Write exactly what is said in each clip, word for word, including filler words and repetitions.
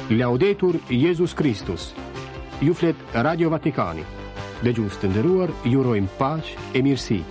Laudetur Jesus Christus. Ju flet Radio Vatikani. Dëgjues të nderuar, ju urojmë paqë e mirësi.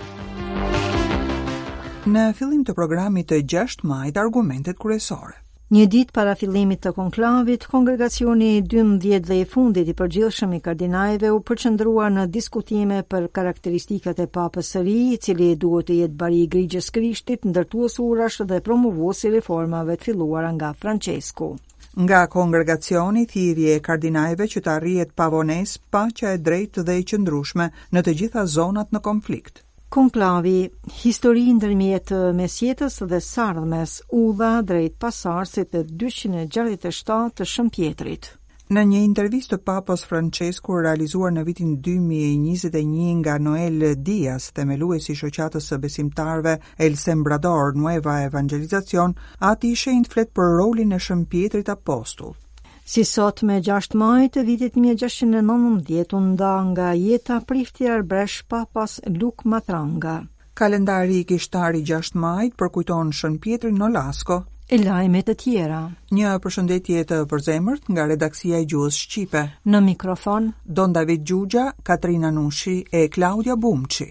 Në fillim të programit të gjashtë majit, argumentet kryesore. Një ditë para fillimit të konklavit, kongregacioni dymbëdhjetë dhe i fundit i përgjithshëm i kardinalëve u përqendrua në diskutime për karakteristikat e Papës së ri, i cili duhet të jetë bari i Grigjës Krishtit, ndërtues urash dhe promovues i reformave të filluara nga Francesku. Nga kongregacioni, thirrje e kardinalëve që të arrihet pavonesë paqja e drejtë dhe e qëndrueshme në të gjitha zonat në konflikt. Konklavi, histori ndërmjet mesjetës dhe sardhmes, udha drejt pasardhësit të dyqind e gjashtëdhjetë e shtatë të Shëmpjetrit. Në një intervistë të Papës Francesku realizuar në vitin dy mijë e njëzet e një nga Noel Diaz, themeluesi i shoqatës së besimtarëve El Sembrador Nueva Evangelizacion, ati i shenjtë flet për rolin e Shëmpjetrit apostull. Si sot me gjashtë maj të vitit një mijë e gjashtëqind e nëntëmbëdhjetë u nda nga jeta prifti arbresh Papas Luk Matranga. Kalendari i kishtari gjashtë majit përkujton Shëmpjetrin Nolasco e lajmet të tjera. Një përshëndetje të përzemërt nga redaksia e gjuhës shqipe. Në mikrofon Don David Gjugja, Katrina Nushi e Claudia Bumçi.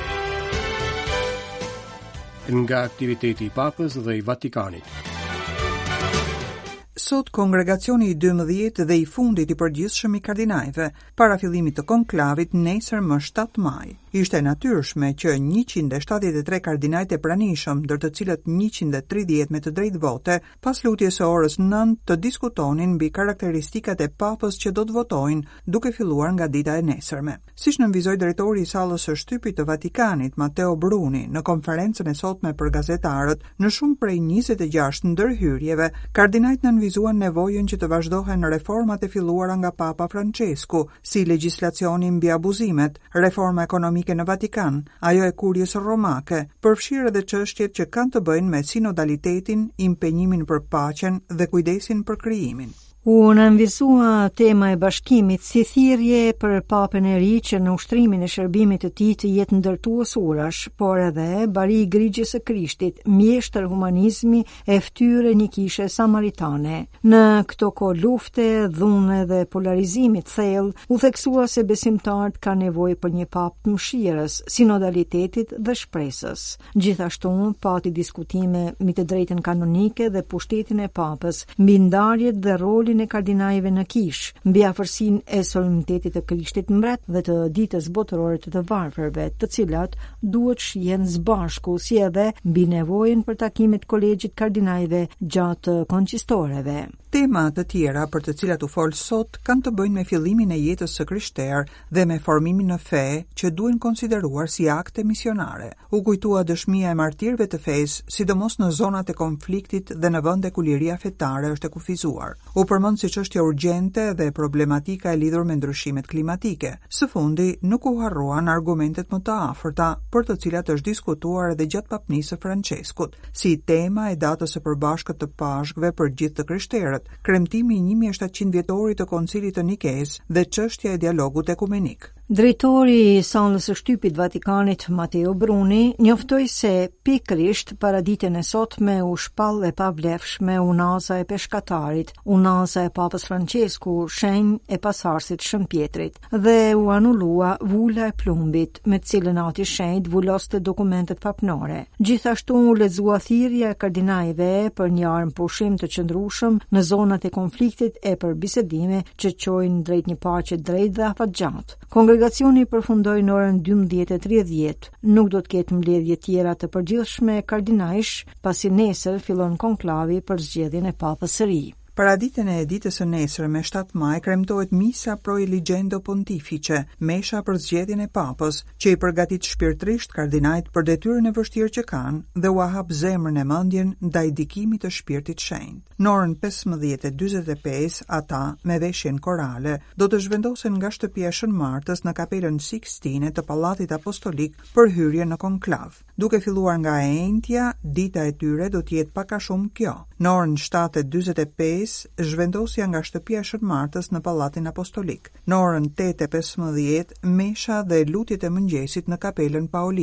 Nga aktiviteti i Papës dhe i Vatikanit. Sot kongregacioni i dymbëdhjetë dhe i fundit i përgjithshëm i kardinalëve, para fillimit të konklavit nesër më shtatë maj. Ishte natyrshme që njëqind e shtatëdhjetë e tre kardinalët e pranishëm, ndër të cilët njëqind e tridhjetë me të drejtë vote, pas lutjes së orës nëntë të diskutonin mbi karakteristikat e papës që do të votojnë, duke filluar nga dita e nesërme. Siç nënvizoi drejtori i sallës së shtypit të Vatikanit, Matteo Bruni, në konferencën e sotme për gazetarët, në shumë prej njëzet e gjashtë ndërhyrjeve, kardinalët nënvizuan nevojën që të vazhdohen reformat e filluara nga Papa Francesku, si legjislacioni mbi abuzimet, reforma ekonomike në Vatikan, ajo e kurjes romake, përfshirë edhe çështjet që kanë të bëjnë me sinodalitetin, impenjimin për paqen dhe kujdesin për krijimin. U nënvizua tema e bashkimit si thirrje për papën e ri që në ushtrimin e shërbimit të tij të jetë ndërtues urash, por edhe bari i Grigjës së Krishtit, mjeshtër humanizmi e fytyrë një kishe samaritane. Në këto kohë lufte, dhune dhe polarizimi të thellë, u theksua se besimtarët kanë nevojë për një papë të mëshirës, sinodalitetit dhe shpresës. Gjithashtu pati diskutime mbi të drejtën kanonike dhe pushtetin e papës, mbi ndarjet dhe rolin e kardinalëve në kish, mbi afërsinë e solemnitetit të Krishtit mbret dhe të ditës botërore të të varfërve, të cilat duhet shihen së bashku, si edhe mbi nevojën për takimet kolegjit kardinalëve gjatë konchistoreve. Tema të tjera për të cilat u fol sot kanë të bëjnë me fillimin e jetës së krishterë dhe me formimin në fe që duhen konsideruar si akte misionare. U kujtua dëshmia e martirëve të fesë, sidomos në zonat e konfliktit dhe në vende ku liria fetare është e kufizuar. U përmend si çështje urgjente dhe problematika e lidhur me ndryshimet klimatike. Së fundi nuk u harruan argumentet më të afërta për të cilat është diskutuar edhe gjatë papnisë së Franceskut, si tema e datës së përbashkët të Pashkëve për gjithë të krishterët, kremtimi i një mijë e shtatëqind vjetorit të Koncilit të Nikes dhe çështja e dialogut ekumenik. Drejtori i sallës së shtypit Vatikanit, Matteo Bruni, njoftoi se pikërisht para ditën e sotme u shpall e pavlefshme unaza e peshkatarit, unaza e Papës Francesku, shenjë e pasardhësit Shëmpjetrit, dhe u anullua vula e plumbit, me të cilën ati shenjtë vuloste dokumentet papnore. Gjithashtu u lexua thirrja e kardinalëve për një armë pushim të qëndrueshëm në zonat e konfliktit e për bisedime që çojnë drejt një paqe drejt dhe afatgjatë. Kongregacioni përfundoi në orën dymbëdhjetë e tridhjetë. Nuk do të ketë mbledhje tjera të përgjithshme kardinalësh, pasi nesër fillon konklavi për zgjedhjen e Papës së ri. Paraditën e ditës së nesërme shtatë maj kremtohet misa pro eligendo pontifice, mesha për zgjedhjen e papës, që i përgatit shpirtërisht kardinalët për detyrën e vështirë që kanë dhe u hap zemrën e mendjen ndaj dikimit të shpirtit shenjtë. Në orën pesëmbëdhjetë e dyzet e pesë, ata me veshjen korale do të zhvendosen nga shtëpia e Shën Martës në kapelën Sixtine të Pallatit Apostolik për hyrje në konklav. Duke filluar nga e enjtja, dita e tyre do të jetë pak a shumë kjo. Në orën shtatë e dyzet e pesë, zhvendosja nga shtëpia e Shën Martës në Pallatin Apostolik. Në orën tetë e pesëmbëdhjetë, mesha dhe lutjet e mëngjesit në kapelën Pauline.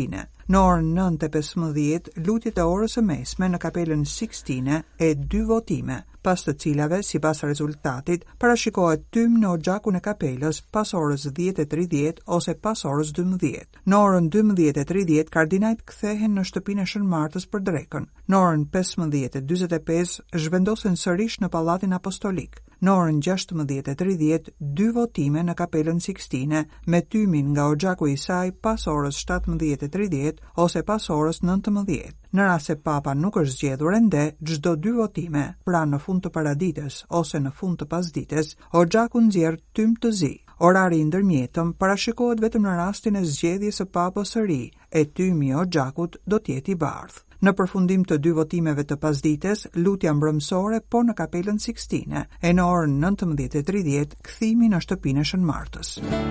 Në orën nëntë e pesëmbëdhjetë, lutjet e orës së mesme në kapelën Sixtine e dy votime, pas të cilave, sipas rezultatit, parashikohet tym në oxhakun e kapelës pas orës dhjetë e tridhjetë ose pas orës dymbëdhjetë. Në orën dymbëdhjetë e tridhjetë, kardinajt kthehen në shtëpinë e Shën Martës për drekën. Në orën pesëmbëdhjetë e dyzet e pesë zhvendosen sërish në Pallatin Apostolik. Në orën gjashtëmbëdhjetë e tridhjetë, dy votime në kapelën Sixtine me tymin nga oxhaku i saj pas orës shtatëmbëdhjetë e tridhjetë ose pas orës nëntëmbëdhjetë. Në rast se papa nuk është zgjedhur ende, çdo dy votime, pra në fund të paradites ose në fund të pasdites, oxhaku nxjerr tym të zi. Orari i ndërmjetëm parashikohet vetëm në rastin e zgjedhjes së papës së ri, e tymi i oxhakut do të jetë i bardhë. Në përfundim të dy votimeve të pasdites, lutja mbrëmsore po në kapelën Sixtine, e në orën nëntëmbëdhjetë e tridhjetë kthimi në shtëpinë e Shën Martës.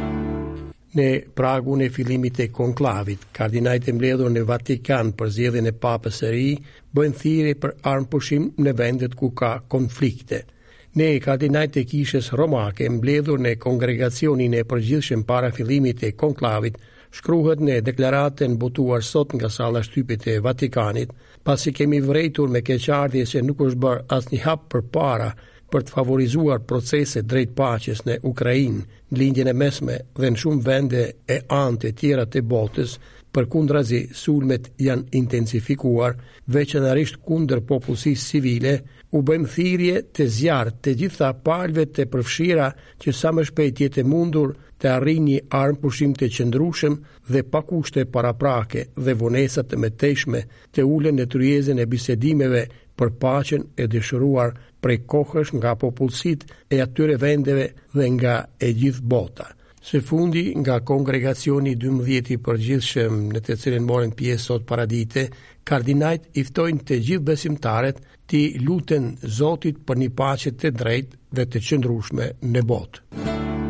Në pragun e fillimit të konklavit, kardinajt e mbledhur në Vatikan për zgjedhjen e papës së ri bëjnë thirrje për armëpushim në vendet ku ka konflikte. Ne kardinajt e Kishës Romake mbledhur në kongregacionin e përgjithshëm para fillimit të konklavit shkruhet në deklaratën botuar sot nga salla shtypit e Vatikanit, pasi kemi vërejtur me keqardhje se nuk është bërë asnjë hap përpara për të favorizuar procese drejt paqes në Ukrainë, në lindjen e mesme dhe në shumë vende e anë të tjera të botës, përkundrazi sulmet janë intensifikuar, veçanërisht kundër popullsisë civile, u bëjmë thirrje të zjarrt të gjitha palëve të përfshira që sa më shpejt jetë e mundur të arrijë një armëpushim të qëndrueshëm dhe pa kushte paraprake dhe vonesa të mëtejshme të ulen në tryezën e bisedimeve për paqen e dëshiruar prej kohësh nga popullsitë e atyre vendeve dhe nga e gjithë bota. Së fundi, nga kongregacioni dymbëdhjetë i përgjithshëm në të cilin morën pjesë sot paradite, kardinajt i ftojnë të gjithë besimtarët të luten Zotit për një paqe të drejtë dhe të qëndrueshme në botë.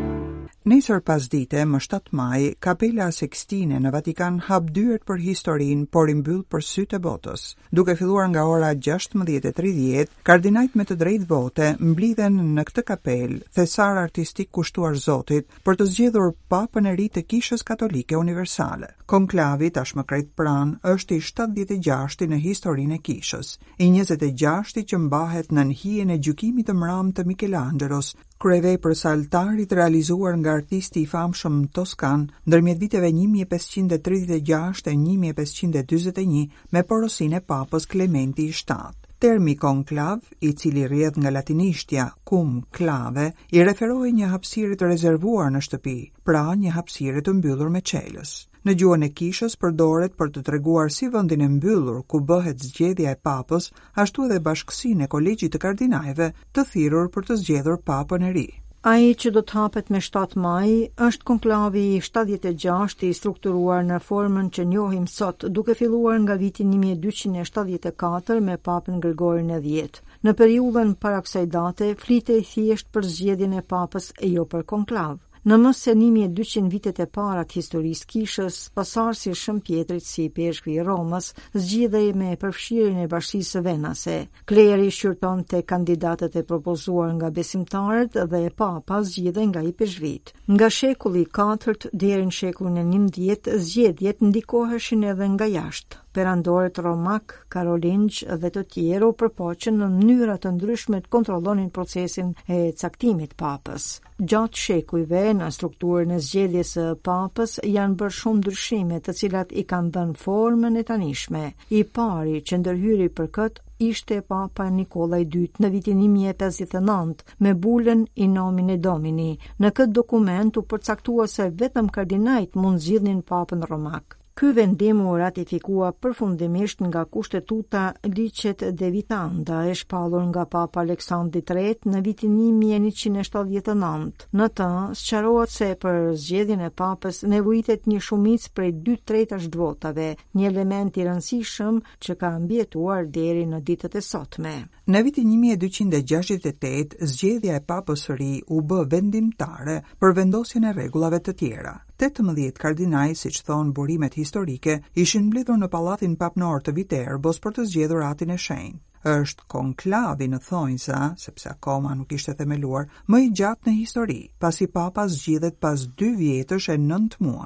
Nesër pasdite, më shtatë maj, kapela Sixtine në Vatikan hap dyert për historinë, por i mbyll për sytë e botës. Duke filluar nga ora gjashtëmbëdhjetë e tridhjetë, kardinajt me të drejtë vote mblidhen në këtë kapelë, thesar artistik kushtuar Zotit, për të zgjedhur papën e ri të Kishës Katolike Universale. Konklavi, tashmë krejt pranë, është i shtatëdhjetë e gjashti në historinë e Kishës, i njëzet e gjashti që mbahet në hijen e gjykimit të mramë të Michelangelos, kryevepër së altarit realizuar nga artisti i famshëm toskan ndërmjet viteve një mijë e pesëqind e tridhjetë e gjashtë e një mijë e pesëqind e dyzet e një me porosinë e papës Klementi i shtatë. Termi konklav, i cili rrjedh nga latinishtja cum clave, i referoi një hapësire të rezervuar në shtëpi, pra një hapësire të mbyllur me çelës. Në gjuhën e Kishës përdoret për të treguar si vendin e mbyllur ku bëhet zgjedhja e papës, ashtu edhe bashkësinë e kolegjit të kardinajve të thirrur për të zgjedhur papën e ri. Ai që do të hapet me shtatë maj është konklavi i shtatëdhjetë e gjashtë i strukturuar në formën që njohim sot, duke filluar nga viti një mijë e dyqind e shtatëdhjetë e katër me papën Gregorin e dhjetë. Në periudhën para kësaj date flitej thjesht për zgjedhjen e papës e jo për konklav. Në më se një mijë e dyqind vitet e para të historisë Kishës, pasardhësi i Shën Pjetrit si peshku i Romës zgjidhej me përfshirjen e bashkisë venase. Kleri shqyrtonte kandidatët e propozuar nga besimtarët dhe papa zgjidhej nga i peshvit. Nga shekulli i katërt deri në shekullin e njëmbëdhjetë, zgjedhjet ndikoheshin edhe nga jashtë. Perandorët romak, karolingj dhe të tjerë u përpoqën në mënyra të ndryshme të kontrollonin procesin e caktimit papës. Gjatë shekujve, në strukturën e zgjedhjes së papës janë bërë shumë ndryshime, të cilat i kanë dhënë formën e tanishme. I pari që ndërhyri për këtë ishte Papa Nikola i dytë në vitin një mijë e pesëdhjetë e nëntë me bulën In nomine Domini. Në këtë dokument u përcaktua se vetëm kardinajt mund zgjidhnin papën romak. Ky vendim u ratifikua përfundimisht nga kushtetuta Licet de Vitanda e shpallur nga Papa Aleksandri i tretë në vitin një mijë e njëqind e shtatëdhjetë e nëntë. Në të sqarohet se për zgjedhjen e papës nevojitet një shumicë prej dy tretash të votave, një element i rëndësishëm që ka mbijetuar deri në ditët e sotme. Në vitin një mijë e dyqind e gjashtëdhjetë e tetë, zgjedhja e papës së ri u bë vendimtare për vendosjen e rregullave të tjera. tetëmbëdhjetë kardinaj, siç thon burimet historike, ishin mbledhur në pallatin papnor të Viterbos për të zgjedhur atin e shenjtë. Është konklavi në thonjza, sepse akoma nuk ishte themeluar, më i gjatë në histori, pasi papa zgjidhet pas dy vjetësh e nëntë muajsh.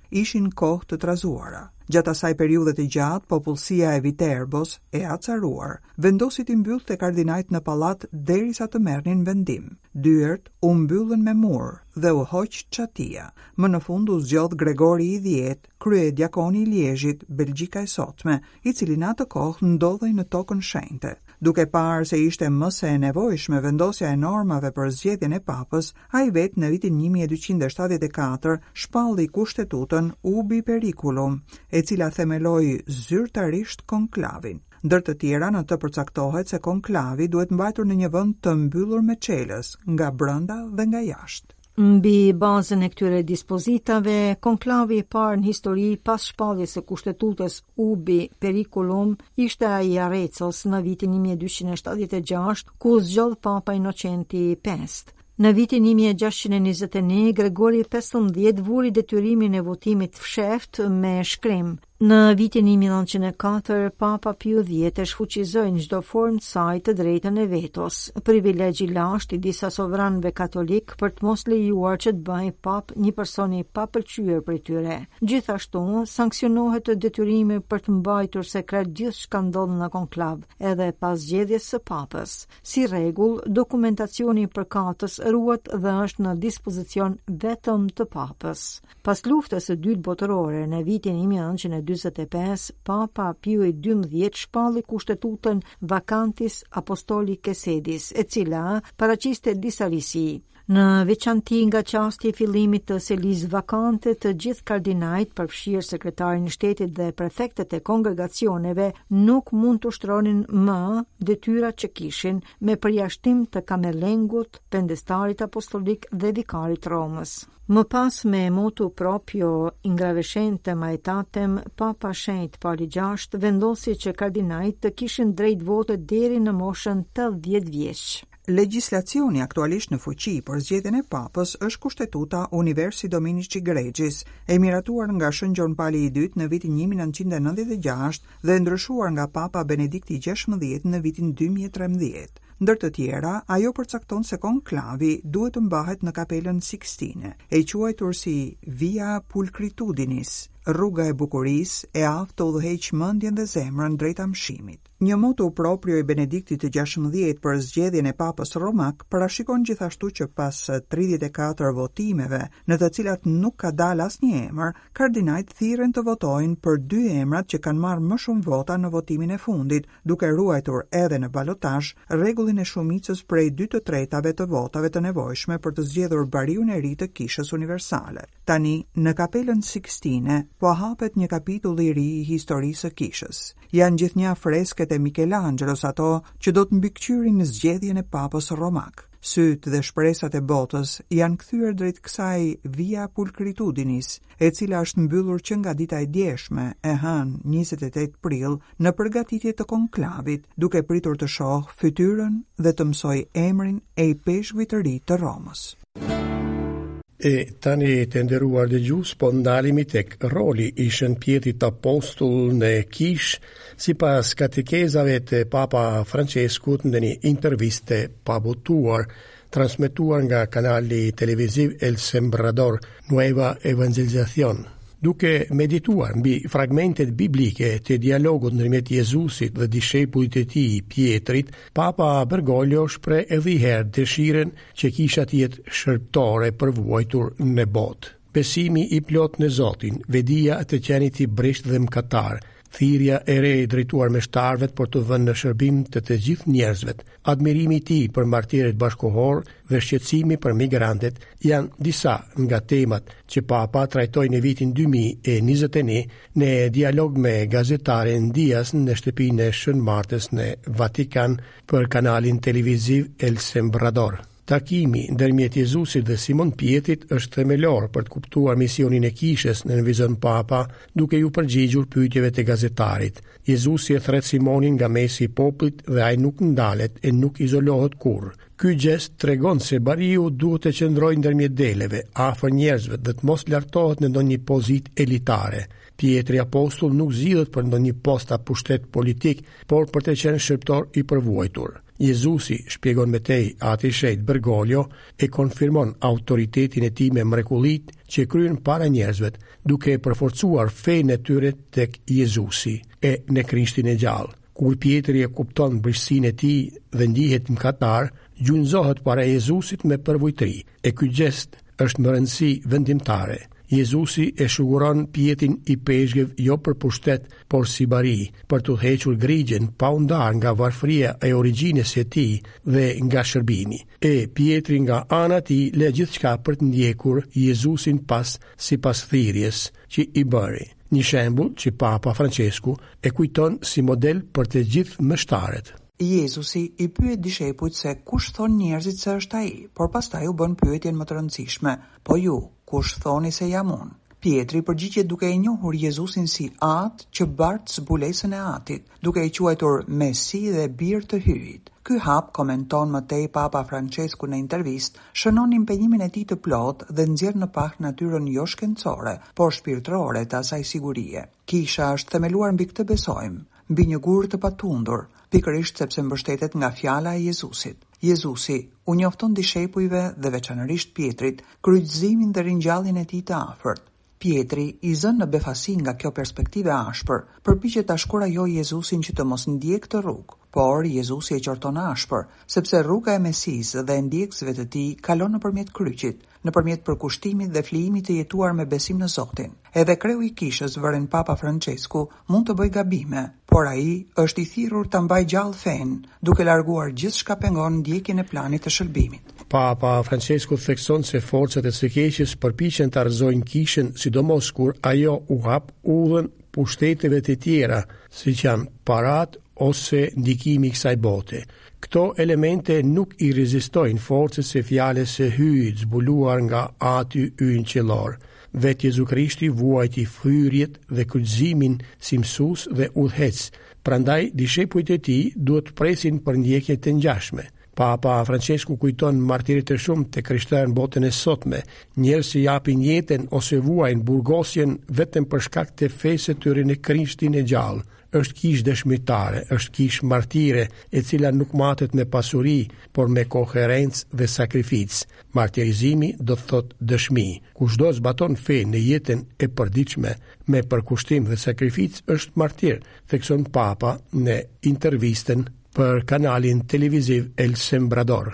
ishin kohë të trazuara. Gjatë asaj periudhe të gjatë, popullsia e Viterbos, e acaruar, vendosi të mbyllte kardinajt në pallat derisa të merrnin vendim. Dyert u mbyllën me mur dhe u hoq çatia. Më në fund u zgjodh Gregori i dhjetë, krye diakoni i Liezhit, Belgjika e sotme, i cili në atë kohë ndodhej në tokën shenjte. Duke parë se ishte më se e nevojshme vendosja e normave për zgjedhjen e papës, ai vetë në vitin një mijë e dyqind e shtatëdhjetë e katër shpalli kushtetutën Ubi Periculum, e cila themeloi zyrtarisht konklavin. Ndër të tjera, në të përcaktohet se konklavi duhet mbajtur në një vend të mbyllur me çelës, nga brenda dhe nga jashtë. Mbi bazën e këtyre dispozitave, konklavi i parë në histori pas shpalljes së kushtetutës Ubi Periculum ishte ai i Arezos në vitin një mijë e dyqind e shtatëdhjetë e gjashtë, ku zgjodh Papa Inocenti I pestë. Në vitin një mijë e gjashtëqind e njëzet e një, Gregori I pesëmbëdhjetë vuri detyrimin e votimit fshehtë me shkrim. Në vitin një mijë e nëntëqind e katër, Papa Piu dhjetë e shfuqizoi në çdo formë të saj të drejtën e vetos, privilegj i lashtë I disa sovranëve katolik për të mos lejuar që të bëhej pap një person I papëlqyer prej tyre. Gjithashtu, sanksionohet detyrimi për të mbajtur sekret gjithçka ndodh në konklav, edhe pas zgjedhjes së papës. Si rregull, dokumentacioni I përkatës ruhet dhe është në dispozicion vetëm të papës. Pas luftës së dytë botërore në vitin një mijë e nëntëqind e dyzet e pesë, Papa Piu I dymbëdhjetë shpalli kushtetutën Vacantis Apostolicae Sedis, e cila paraqiste disa risi. Në veçanti nga çasti I fillimit të selisë vakante, të gjithë kardinajt, përfshirë sekretarin e shtetit dhe prefektët e kongregacioneve, nuk mund të ushtronin më detyrat që kishin, me përjashtim të kamerlengut, pendestarit apostolik dhe vikarit Romës. Më pas me motu proprio ingravescente maetatem, Papa Shenjt Pali gjashtë vendosi që kardinajt të kishin drejt vote deri në moshën tetëdhjetë vjeç. Legjislacioni aktualisht në fuqi për zgjedhjen e papës është kushtetuta Universi Dominici Gregjis, e miratuar nga Shën Gjon Pali I dytë në vitin një mijë e nëntëqind e nëntëdhjetë e gjashtë dhe ndryshuar nga Papa Benedikti gjashtëdhjetë në vitin dy mijë e trembëdhjetë. Ndër të tjera, ajo përcakton se konklavi duhet të mbahet në kapelën Sixtine, e quajtur si Via Pulcritudinis, rruga e bukurisë, e aftë të udhëheq mendjen dhe zemrën drejt amshimit. Një motu proprio I Benediktit të gjashtëdhjetë për zgjedhjen e papës romak parashikon gjithashtu që pas tridhjetë e katër votimeve, në të cilat nuk ka dalë asnjë emër, kardinajt thirren të votojnë për dy emrat që kanë marrë më shumë vota në votimin e fundit, duke ruajtur edhe në balotazh rregullin e shumicës prej dy të tretave të votave të nevojshme për të zgjedhur bariun e ri të Kishës Universale. Tani, në kapelën Sixtine, po hapet një kapitull I ri I historisë së Kishës. Janë gjithnjë fresket e Michelangelos ato që do të mbikëqyrin në zgjedhjen e papës romak. Sytë dhe shpresat e botës janë kthyer drejt kësaj Via Pulcritudinis, e cila është mbyllur që nga dita e djeshme, e hënë njëzet e tetë prill, në përgatitje të konklavit, duke pritur të shohë fytyrën dhe të mësoj emrin e I peshkujt të ri të Romës. E tani të nderuar dëgjues, po ndalemi tek roli I Shënpjetit Apostull në Kish, sipas katekezave të Papa Franceskut në një interviste pa botuar, transmetuar nga kanali televiziv El Sembrador Nueva Evangelización. Duke medituar mbi fragmentet biblike të dialogut ndërmjet Jezusit dhe dishepujt e tij Pietrit, Papa Bergoglio shpreh edhe një herë dëshiren që kisha të jetë shërptore përvojtur në botë. Besimi I plot në Zotin, vedia të qenit I brisht dhe mkatar, thirrja e re drejtuar meshtarëve për të vënë në shërbim të të gjithë njerëzve, admirimi I tij për martirët bashkëkohor dhe shqetësimi për migrantët janë disa nga temat që Papa trajtoi në vitin dy mijë e njëzet e një në dialog me gazetaren Dias në shtëpinë e Shën Martës në Vatikan për kanalin televiziv El Sembrador. Takimi ndërmjet Jezusit dhe Simon Pietrit është themelor për të kuptuar misionin e Kishës, në nënvizon Papa, duke ju përgjigjur pyetjeve të gazetarit. Jezusi e thret Simonin nga mesi I popullit dhe ai nuk ndalet e nuk izolohet kurrë. Ky gest tregon se bariu duhet të qëndrojë ndërmjet deleve, afër njerëzve dhe të mos lartohet në ndonjë pozitë elitare. Pietri apostull nuk zgjidhet për ndonjë post apo pushtet politik, por për të qenë shërptor I përvojtur. Jezusi, shpjegon me tej ati shet Bergoglio, e konfirmon autoritetin e tij me mrekullit që kryen para njerëzvet, duke e përforcuar fenë e tyre tek Jezusi e në Krishtin e gjallë. Kur Pietri e kupton bërësinë e tij dhe ndihet mkatar, gjunjëzohet para Jezusit me përvojtëri, e ky gjest është më rëndësi vendimtare. Jezusi e shuguron Pietrin i peshqev jo për pushtet, por si bari, për të hequr grigjen pa u ndar nga varfëria e origjinës së tij dhe nga shërbimi. E Pietri nga ana e tij lë gjithçka për të ndjekur Jezusin pas sipas thirrjes që i bëri. Një shembull që Papa Francesku e kujton si model për të gjithë mështarët. Jezusi i pyet dishepujt se kush thon njerëzit se është ai, por pastaj u bën pyetjen më të rëndësishme: po ju, kush thoni se jam unë? Pietri përgjigjet duke e njohur Jezusin si atë që bart zbulesën e atit, duke i quajtur Mesi dhe bir të hyjit. Ky hap, komenton më tej Papa Francesku në intervistë, shënon impenjimin e tij të plotë dhe nxjerr në pak natyrën jo shkencore, por shpirtërore të asaj sigurie. Kisha është themeluar mbi këtë besojmë, mbi një gur të patundur, pikërisht sepse mbështetet nga fjala e Jezusit. Jezusi u njofton dishepujve dhe veçanërisht Pietrit kryqëzimin dhe ringjalljen e tij të afërt. Pietri, i zënë në befasi nga kjo perspektive ashpër, përpiqet ta shkurajojë Jezusin që të mos ndjek këtë rrugë, por Jezusi e qorton ashpër, sepse rruga e Mesisë dhe e ndjekësve të tij kalon nëpërmjet kryqit, nëpërmjet përkushtimit dhe flijimit të jetuar me besim në Zotin. Edhe kreu i kishës, vëren Papa Francesku, mund të bëjë gabime, por ai është i thirrur ta mbajë gjallë fenë, duke larguar gjithçka pengon ndjekjen e planit të shërbimit. Papa Francesku thekson se forcat e së keqes përpiqen të argëzojnë kishën, sidomos kur ajo u hap udhën pushteteve të tjera, siç janë parat ose ndikimi i kësaj bote. Këto elemente nuk i rezistojnë forcës së fjalës së hyjit zbuluar nga aty ynë qellor. Vetë Jezu Krishti vuajti hyrjet dhe kryqëzimin si mësues dhe udhëhec. Prandaj dishepujt e tij duhet të presin për ndjekje të ngjashme. Papa Francesku kujton martirit e shumë të krishterë në botën e sotme, njerëz që japin jetën ose vuajnë burgosjen vetëm për shkak të fesë së tyre në Krishtin e gjallë. Është kish dëshmitare, është kish martire, e cila nuk matet me pasuri, por me koherencë dhe sakrificë. Martirizimi do të thotë dëshmi. Kushdo zbaton fe në jetën e përditshme me përkushtim dhe sakrificë është martir, thekson Papa në intervistën për kanalin televiziv El Sembrador.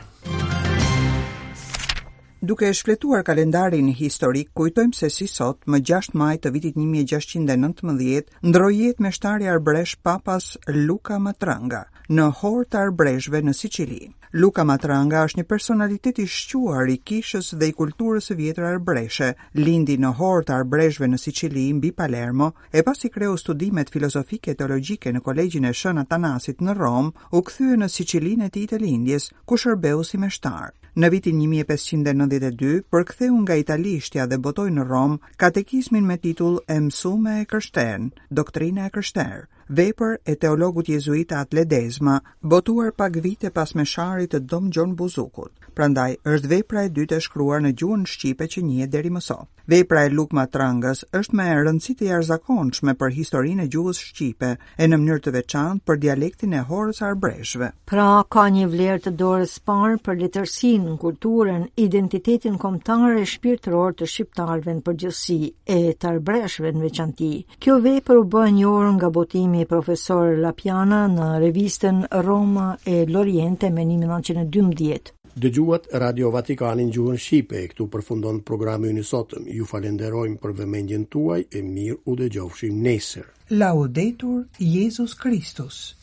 Duke e shfletuar kalendarin historik, kujtojmë se si sot, më gjashtë maj të vitit një mijë e gjashtëqind e nëntëmbëdhjetë, ndroi jetë meshtari arbresh Papas Luca Matranga në Hor të Arbreshve në Siçili. Luca Matranga është një personalitet i shquar i kishës dhe i kulturës së vjetër arbreshe. Lindi në Hor të Arbreshve në Siçili, mbi Palermo, e pasi kreu studimet filozofike e teologjike në Kolegjin e Shën Atanasit në Rom, u kthye në Siçilinë e tij të lindjes, ku shërbeu si meshtar. Në vitin një mijë e pesëqind e nëntëdhjetë e dy, përktheu nga italishtja dhe botoi në Rom katekizmin me titull E mësume e krishterë, doktrina e krishterë, vepër e teologut jezuit At Ledesma, botuar pak vite pas mesharit të Dom Gjon Buzukut. Prandaj është vepra e dytë e shkruar në gjuhën shqipe që njihet deri më sot. Vepra e Luca Matrangës është me rëndësi të jashtëzakonshme për historinë e gjuhës shqipe e në mënyrë të veçantë për dialektin e Horës Arbreshve. Pra ka një vlerë të dorës parë për letërsinë, kulturën, identitetin kombëtar e shpirtëror të shqiptarëve në përgjithësi e të arbreshve në veçanti. Kjo vepër u bë njohur nga botimi i profesor Lapiana në revistën Roma e l'Oriente me një mijë e nëntëqind e dymbëdhjetë. Dëgjuat Radio Vatikanin gjuhën shqipe, këtu përfundon programi ynë sotëm. Ju falenderojmë për vëmendjen tuaj e mirë u dëgjofshim nesër. Laudetur Jesus Christus.